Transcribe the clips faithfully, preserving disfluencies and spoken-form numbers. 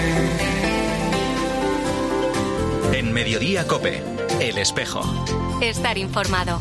En Mediodía COPE, El Espejo. Estar informado.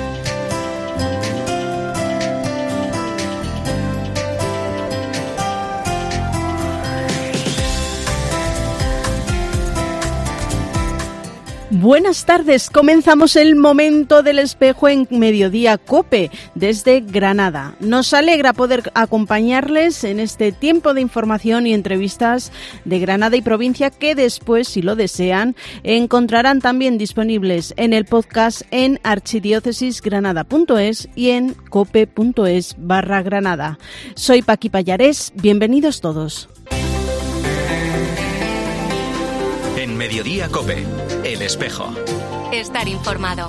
Buenas tardes, comenzamos el momento del espejo en Mediodía COPE desde Granada. Nos alegra poder acompañarles en este tiempo de información y entrevistas de Granada y provincia que después, si lo desean, encontrarán también disponibles en el podcast en archidiócesisgranada.es y en cope.es barra Granada. Soy Paqui Pallares, bienvenidos todos. En Mediodía COPE, El Espejo. Estar informado.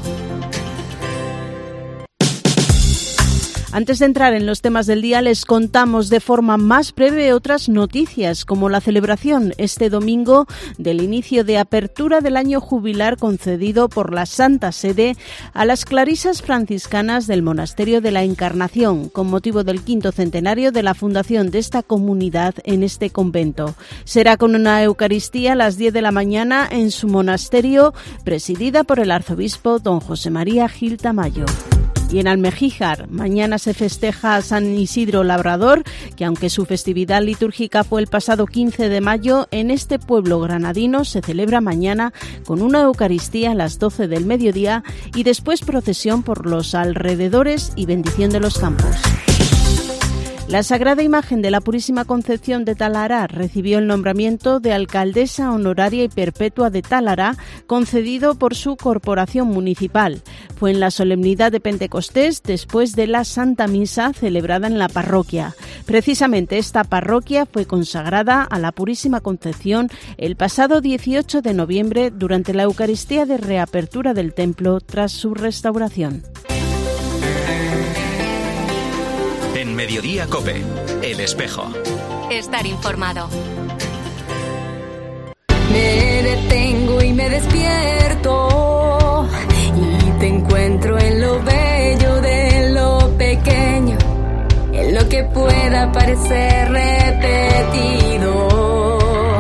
Antes de entrar en los temas del día, les contamos de forma más breve otras noticias, como la celebración este domingo del inicio de apertura del año jubilar concedido por la Santa Sede a las clarisas franciscanas del Monasterio de la Encarnación, con motivo del quinto centenario de la fundación de esta comunidad en este convento. Será con una Eucaristía a las diez de la mañana en su monasterio, presidida por el arzobispo don José María Gil Tamayo. Y en Almejíjar, mañana se festeja a San Isidro Labrador, que aunque su festividad litúrgica fue el pasado quince de mayo, en este pueblo granadino se celebra mañana con una Eucaristía a las doce del mediodía y después procesión por los alrededores y bendición de los campos. La Sagrada Imagen de la Purísima Concepción de Talara recibió el nombramiento de alcaldesa honoraria y perpetua de Talara, concedido por su corporación municipal. Fue en la solemnidad de Pentecostés, después de la Santa Misa celebrada en la parroquia. Precisamente esta parroquia fue consagrada a la Purísima Concepción el pasado dieciocho de noviembre durante la Eucaristía de reapertura del templo tras su restauración. En Mediodía COPE, El Espejo. Estar informado. Me detengo y me despierto y te encuentro en lo bello de lo pequeño, en lo que pueda parecer repetido.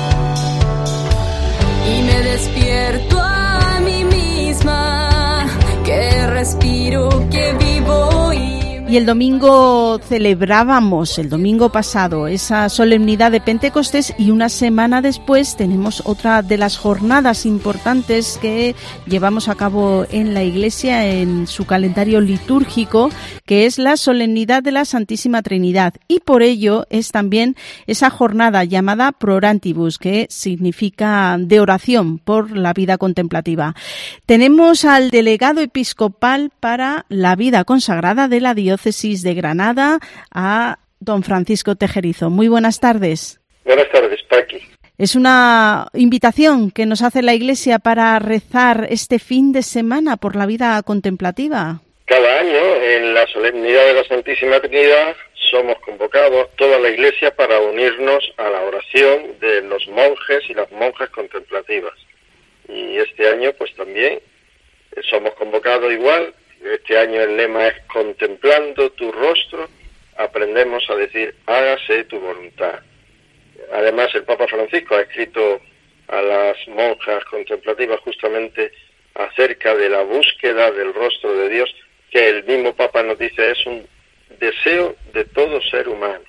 Y me despierto a mí misma, que respiro, que vivo y... Y el domingo celebrábamos, el domingo pasado, esa solemnidad de Pentecostés y una semana después tenemos otra de las jornadas importantes que llevamos a cabo en la Iglesia en su calendario litúrgico, que es la solemnidad de la Santísima Trinidad. Y por ello es también esa jornada llamada Prorantibus, que significa de oración por la vida contemplativa. Tenemos al delegado episcopal para la vida consagrada de la diócesis de Granada, a don Francisco Tejerizo. Muy buenas tardes. Buenas tardes, Paqui. Es una invitación que nos hace la Iglesia para rezar este fin de semana por la vida contemplativa. Cada año, en la solemnidad de la Santísima Trinidad, somos convocados toda la Iglesia para unirnos a la oración de los monjes y las monjas contemplativas. Y este año, pues también somos convocados igual. Este año el lema es contemplando tu rostro, aprendemos a decir hágase tu voluntad. Además el Papa Francisco ha escrito a las monjas contemplativas justamente acerca de la búsqueda del rostro de Dios, que el mismo Papa nos dice es un deseo de todo ser humano.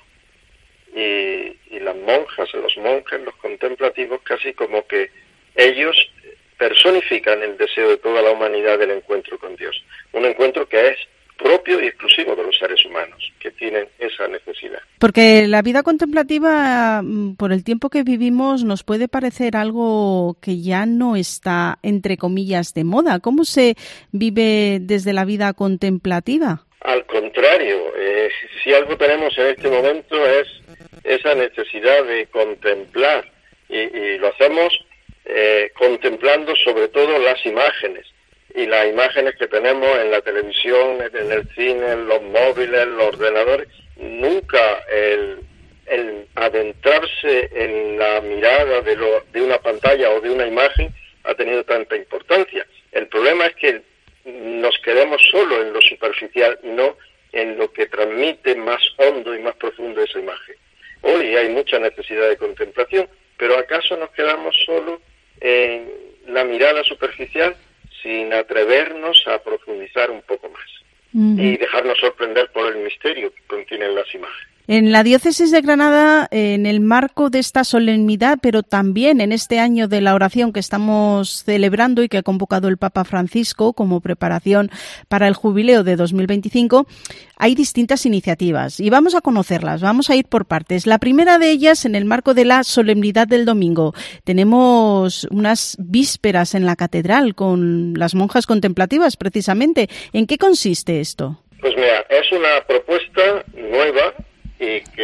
Y, y las monjas, los monjes, los contemplativos, casi como que ellos personifican el deseo de toda la humanidad del encuentro con Dios. Un encuentro que es propio y exclusivo de los seres humanos, que tienen esa necesidad. Porque la vida contemplativa, por el tiempo que vivimos, nos puede parecer algo que ya no está, entre comillas, de moda. ¿Cómo se vive desde la vida contemplativa? Al contrario, eh, si algo tenemos en este momento es esa necesidad de contemplar, y, y lo hacemos Eh, contemplando sobre todo las imágenes y las imágenes que tenemos en la televisión, en el cine, en los móviles, en los ordenadores. Nunca el, el adentrarse en la mirada de, lo, de una pantalla o de una imagen ha tenido tanta importancia. El problema es que nos quedemos solo en lo superficial y no en lo que transmite más hondo y más profundo esa imagen. Hoy hay mucha necesidad de contemplación Pero ¿acaso nos quedamos solo en la mirada superficial sin atrevernos a profundizar un poco más uh-huh. y dejarnos sorprender por el misterio que contienen las imágenes? En la diócesis de Granada, en el marco de esta solemnidad, pero también en este año de la oración que estamos celebrando y que ha convocado el Papa Francisco como preparación para el jubileo de dos mil veinticinco, hay distintas iniciativas y vamos a conocerlas, vamos a ir por partes. La primera de ellas, en el marco de la solemnidad del domingo, tenemos unas vísperas en la catedral con las monjas contemplativas, precisamente. ¿En qué consiste esto? Pues mira, es una propuesta nueva y que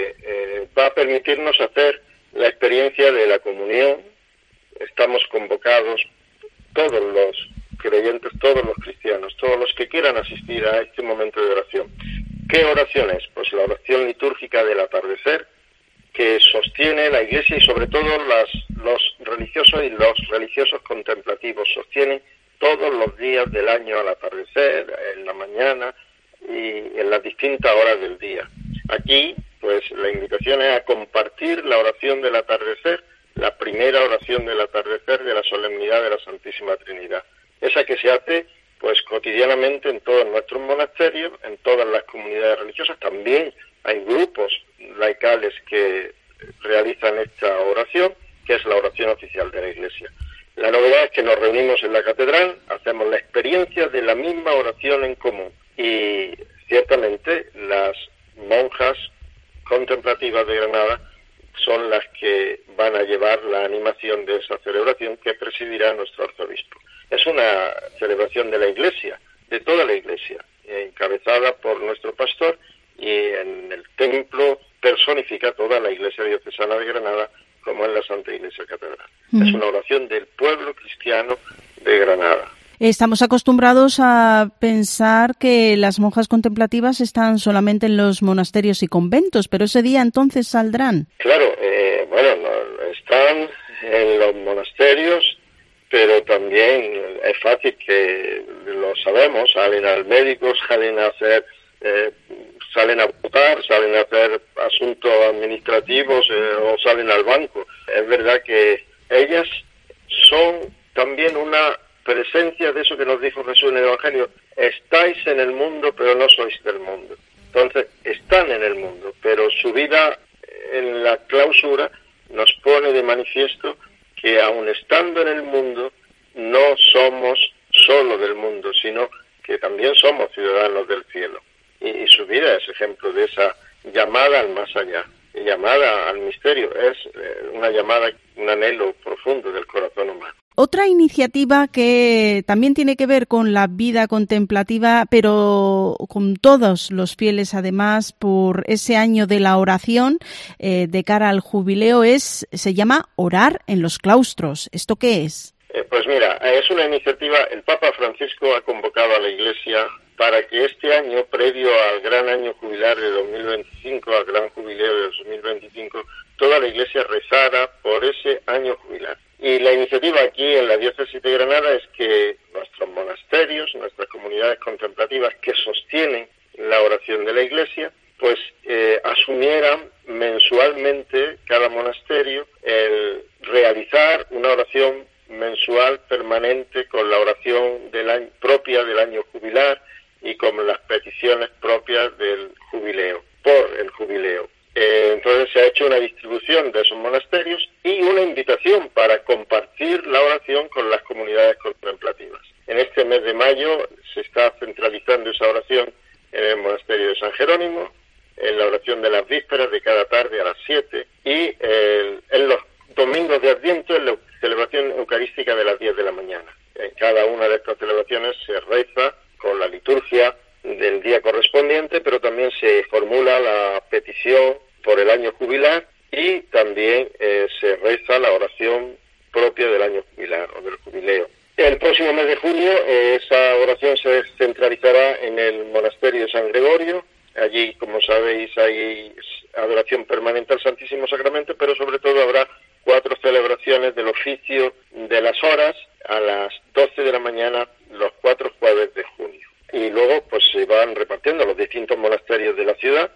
eh, va a permitirnos hacer la experiencia de la comunión. Estamos convocados todos los creyentes, todos los cristianos, todos los que quieran asistir a este momento de oración. ¿Qué oración es? Pues la oración litúrgica del atardecer, que sostiene la Iglesia y sobre todo las, los religiosos y los religiosos contemplativos sostienen todos los días del año al atardecer, en la mañana y en las distintas horas del día. Aquí, pues, la invitación es a compartir la oración del atardecer, la primera oración del atardecer de la solemnidad de la Santísima Trinidad. Esa que se hace, pues, cotidianamente en todos nuestros monasterios, en todas las comunidades religiosas. También hay grupos laicales que realizan esta oración, que es la oración oficial de la Iglesia. La novedad es que nos reunimos en la catedral, hacemos la experiencia de la misma oración en común y ciertamente las monjas contemplativas de Granada son las que van a llevar la animación de esa celebración que presidirá nuestro arzobispo. Es una celebración de la Iglesia, de toda la Iglesia, encabezada por nuestro pastor, y en el templo personifica toda la Iglesia diocesana de Granada, como en la Santa Iglesia Catedral. Mm. Es una oración del pueblo cristiano de Granada. Estamos acostumbrados a pensar que las monjas contemplativas están solamente en los monasterios y conventos, pero ese día entonces saldrán. Claro, eh, bueno, no, están en los monasterios, pero también es fácil que lo sabemos, salen al médico, salen a hacer, eh, salen a votar, salen a hacer asuntos administrativos eh, o salen al banco. Es verdad que ellas son también una presencia de eso que nos dijo Jesús en el Evangelio: estáis en el mundo, pero no sois del mundo. Entonces, están en el mundo, pero su vida en la clausura nos pone de manifiesto que aun estando en el mundo, no somos solo del mundo, sino que también somos ciudadanos del cielo. Y, y su vida es ejemplo de esa llamada al más allá, llamada al misterio, es eh, una llamada, un anhelo profundo del corazón humano. Otra iniciativa que también tiene que ver con la vida contemplativa, pero con todos los fieles además, por ese año de la oración eh, de cara al jubileo, es se llama Orar en los Claustros. ¿Esto qué es? Eh, pues mira, es una iniciativa, el Papa Francisco ha convocado a la Iglesia para que este año, previo al gran año jubilar de dos mil veinticinco, al gran jubileo de dos mil veinticinco, toda la Iglesia rezara por ese año jubilar. Y la iniciativa aquí en la diócesis de Granada es que nuestros monasterios, nuestras comunidades contemplativas que sostienen la oración de la Iglesia, pues eh, asumieran mensualmente cada monasterio el realizar una oración mensual permanente con la oración del año, propia del año jubilar y con las peticiones propias del jubileo, por el jubileo. Eh, entonces se ha hecho una distribución de esos monasterios y una invitación para compartir la oración con las comunidades contemplativas. En este mes de mayo se está centralizando esa oración en el monasterio de San Jerónimo, en la oración de las vísperas de cada tarde a las siete y eh, en los domingos de Adviento en la celebración eucarística de las diez de la mañana. En cada una de estas celebraciones se reza con la liturgia del día correspondiente, pero también se formula la petición por el año jubilar y también eh, se reza la oración propia del año jubilar o del jubileo. El próximo mes de junio eh, esa oración se centralizará en el monasterio de San Gregorio. Allí, como sabéis, hay adoración permanente al Santísimo Sacramento, pero sobre todo habrá cuatro celebraciones del oficio de las horas a las doce de la mañana los cuatro jueves de junio. Y luego pues se van repartiendo los distintos monasterios de la ciudad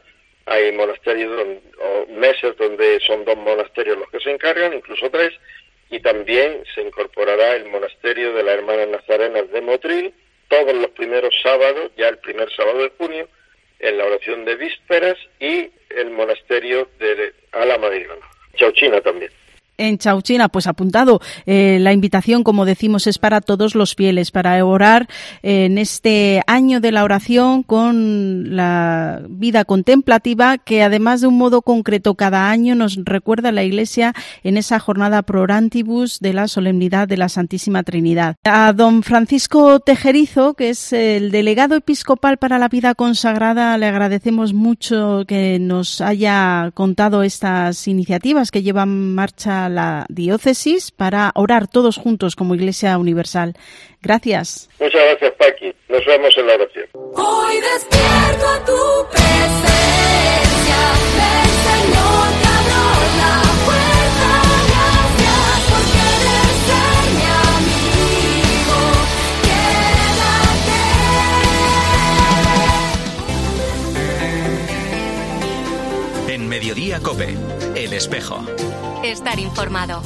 hay monasterios donde, o meses donde son dos monasterios los que se encargan, incluso tres, y también se incorporará el monasterio de las Hermanas Nazarenas de Motril todos los primeros sábados, ya el primer sábado de junio, en la oración de vísperas, y el monasterio de Álama de Granada. Chauchina también. En Chauchina, pues apuntado. Eh, la invitación, como decimos, es para todos los fieles, para orar eh, en este año de la oración con la vida contemplativa, que además de un modo concreto cada año nos recuerda la Iglesia en esa jornada Pro Orantibus de la solemnidad de la Santísima Trinidad. A don Francisco Tejerizo, que es el delegado episcopal para la vida consagrada, le agradecemos mucho que nos haya contado estas iniciativas que llevan en marcha la diócesis para orar todos juntos como Iglesia Universal. Gracias. Muchas gracias, Paqui. Nos vemos en la oración. Hoy despierto a tu presencia, ven Señor, te abro la puerta, gracias porque eres mi amigo, quédate. En Mediodía COPE, El Espejo. Estar informado.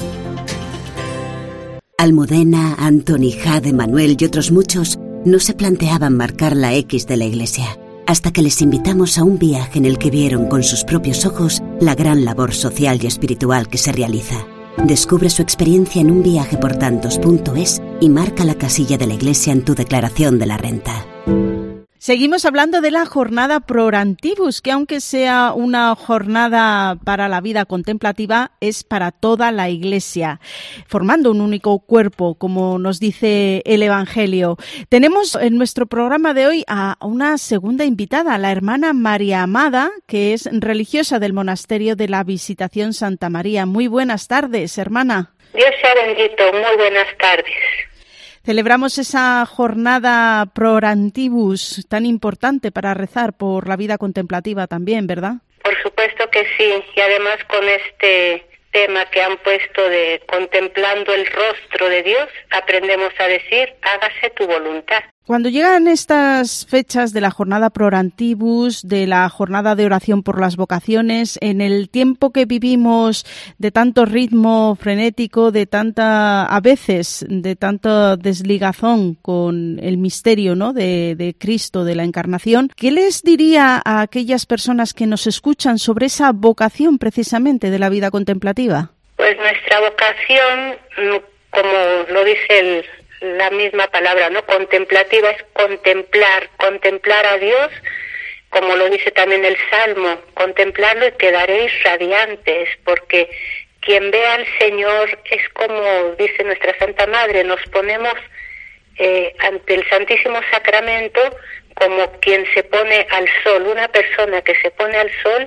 Almudena, Antoni, Jade, Manuel y otros muchos no se planteaban marcar la X de la Iglesia, hasta que les invitamos a un viaje en el que vieron con sus propios ojos la gran labor social y espiritual que se realiza. Descubre su experiencia en un viaje por tantos punto es y marca la casilla de la Iglesia en tu declaración de la renta. Seguimos hablando de la jornada Pro Orantibus, que aunque sea una jornada para la vida contemplativa, es para toda la Iglesia, formando un único cuerpo, como nos dice el Evangelio. Tenemos en nuestro programa de hoy a una segunda invitada, la hermana María Amada, que es religiosa del monasterio de la Visitación Santa María. Muy buenas tardes, hermana. Dios sea bendito, muy buenas tardes. Celebramos esa jornada Pro Orantibus tan importante para rezar por la vida contemplativa también, ¿verdad? Por supuesto que sí, y además con este tema que han puesto de contemplando el rostro de Dios, aprendemos a decir, hágase tu voluntad. Cuando llegan estas fechas de la jornada Pro Orantibus, de la jornada de oración por las vocaciones, en el tiempo que vivimos de tanto ritmo frenético, de tanta, a veces, de tanta desligazón con el misterio, ¿no?, de, de Cristo, de la Encarnación, ¿qué les diría a aquellas personas que nos escuchan sobre esa vocación precisamente de la vida contemplativa? Pues nuestra vocación, como lo dice el la misma palabra, ¿no? Contemplativa es contemplar, contemplar a Dios, como lo dice también el Salmo, contemplarlo y quedaréis radiantes, porque quien ve al Señor es como dice nuestra Santa Madre, nos ponemos eh, ante el Santísimo Sacramento como quien se pone al sol, una persona que se pone al sol,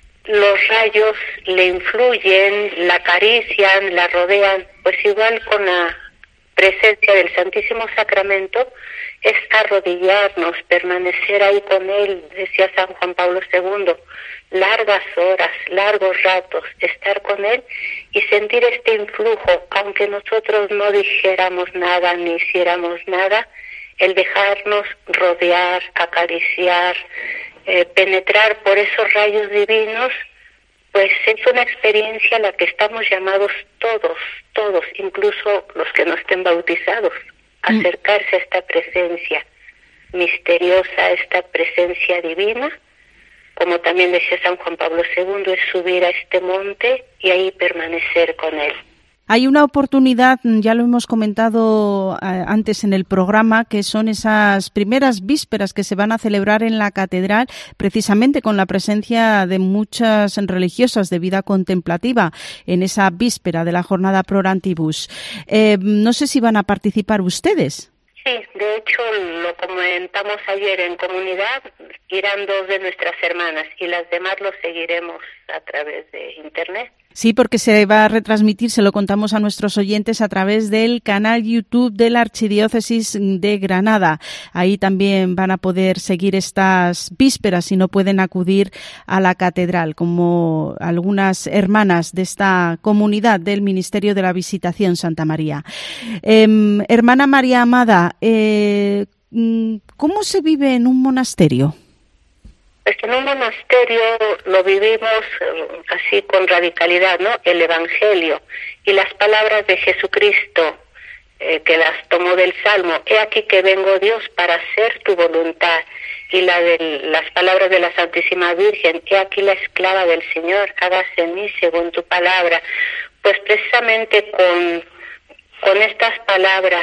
los rayos le influyen, la acarician, la rodean, pues igual con la presencia del Santísimo Sacramento es arrodillarnos, permanecer ahí con Él, decía San Juan Pablo segundo, largas horas, largos ratos, estar con Él y sentir este influjo, aunque nosotros no dijéramos nada ni hiciéramos nada, el dejarnos rodear, acariciar, eh, penetrar por esos rayos divinos, pues es una experiencia a la que estamos llamados todos, todos, incluso los que no estén bautizados, a acercarse a esta presencia misteriosa, a esta presencia divina, como también decía San Juan Pablo segundo, es subir a este monte y ahí permanecer con Él. Hay una oportunidad, ya lo hemos comentado antes en el programa, que son esas primeras vísperas que se van a celebrar en la catedral, precisamente con la presencia de muchas religiosas de vida contemplativa en esa víspera de la jornada Pro Orantibus. Eh, no sé si van a participar ustedes. Sí, de hecho lo comentamos ayer en comunidad, irán dos de nuestras hermanas y las demás lo seguiremos a través de internet. Sí, porque se va a retransmitir, se lo contamos a nuestros oyentes, a través del canal YouTube de la Archidiócesis de Granada. Ahí también van a poder seguir estas vísperas si no pueden acudir a la catedral, como algunas hermanas de esta comunidad del Ministerio de la Visitación Santa María. Eh, hermana María Amada, eh, ¿cómo se vive en un monasterio? Pues en un monasterio lo vivimos así con radicalidad, ¿no? El Evangelio y las palabras de Jesucristo, eh, que las tomó del Salmo. He aquí que vengo, Dios, para hacer tu voluntad. Y la de las palabras de la Santísima Virgen, he aquí la esclava del Señor, hágase en mí según tu palabra. Pues precisamente con, con estas palabras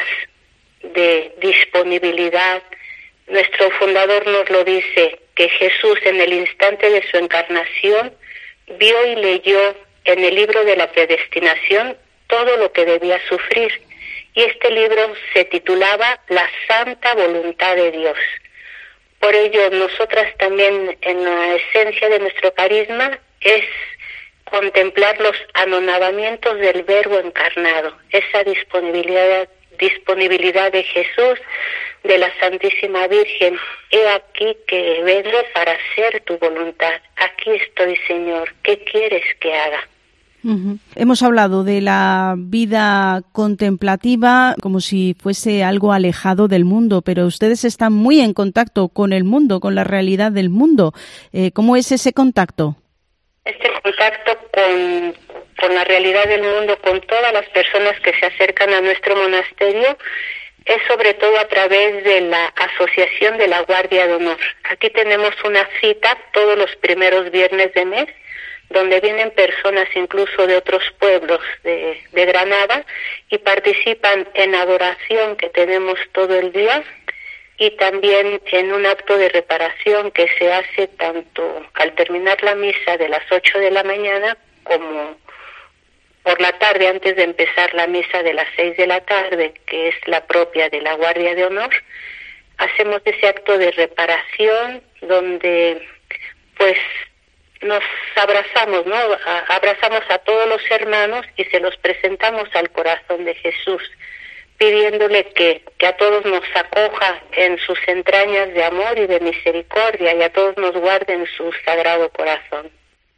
de disponibilidad, nuestro fundador nos lo dice, que Jesús en el instante de su encarnación vio y leyó en el libro de la predestinación todo lo que debía sufrir. Y este libro se titulaba La Santa Voluntad de Dios. Por ello, nosotras también, en la esencia de nuestro carisma, es contemplar los anonadamientos del Verbo encarnado, esa disponibilidad, disponibilidad de Jesús, de la Santísima Virgen. He aquí que vengo para hacer tu voluntad. Aquí estoy, Señor. ¿Qué quieres que haga? Uh-huh. Hemos hablado de la vida contemplativa como si fuese algo alejado del mundo, pero ustedes están muy en contacto con el mundo, con la realidad del mundo. Eh, ¿Cómo es ese contacto? Este contacto con, con la realidad del mundo, con todas las personas que se acercan a nuestro monasterio, es sobre todo a través de la Asociación de la Guardia de Honor. Aquí tenemos una cita todos los primeros viernes de mes, donde vienen personas incluso de otros pueblos de, de Granada y participan en adoración que tenemos todo el día y también en un acto de reparación que se hace tanto al terminar la misa de las ocho de la mañana como por la tarde antes de empezar la misa de las seis de la tarde, que es la propia de la Guardia de Honor. Hacemos ese acto de reparación donde pues nos abrazamos, ¿no? A, abrazamos a todos los hermanos y se los presentamos al corazón de Jesús, pidiéndole que, que a todos nos acoja en sus entrañas de amor y de misericordia y a todos nos guarde en su sagrado corazón.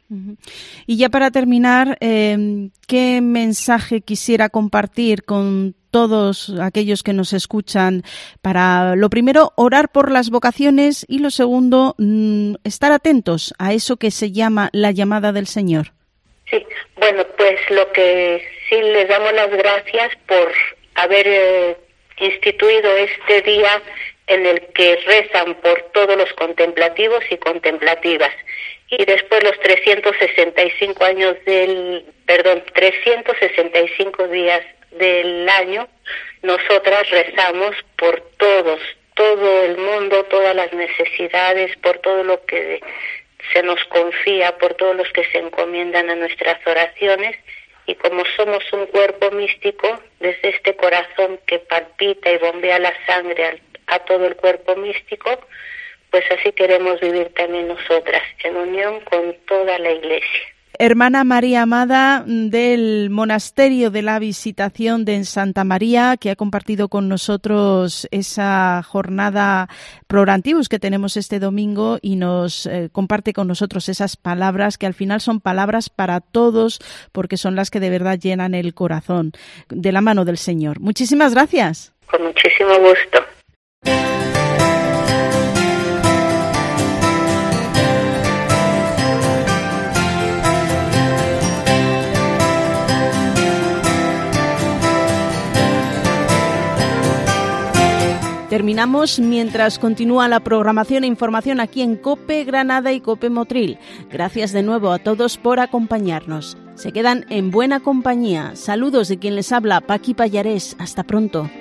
Y ya para terminar, eh, ¿qué mensaje quisiera compartir con todos aquellos que nos escuchan para, lo primero, orar por las vocaciones y lo segundo, mmm, estar atentos a eso que se llama la llamada del Señor? Sí, bueno, pues lo que sí les damos las gracias por haber eh, instituido este día en el que rezan por todos los contemplativos y contemplativas. Y después los trescientos sesenta y cinco años del, perdón, trescientos sesenta y cinco días del año, nosotras rezamos por todos, todo el mundo, todas las necesidades, por todo lo que se nos confía, por todos los que se encomiendan a nuestras oraciones. Y como somos un cuerpo místico, desde este corazón que palpita y bombea la sangre a, a todo el cuerpo místico, pues así queremos vivir también nosotras, en unión con toda la Iglesia. Hermana María Amada del Monasterio de la Visitación de Santa María, que ha compartido con nosotros esa jornada Pro Orantibus que tenemos este domingo y nos eh, comparte con nosotros esas palabras que al final son palabras para todos porque son las que de verdad llenan el corazón, de la mano del Señor. Muchísimas gracias. Con muchísimo gusto. Terminamos mientras continúa la programación e información aquí en COPE Granada y COPE Motril. Gracias de nuevo a todos por acompañarnos. Se quedan en buena compañía. Saludos de quien les habla, Paqui Pallarés. Hasta pronto.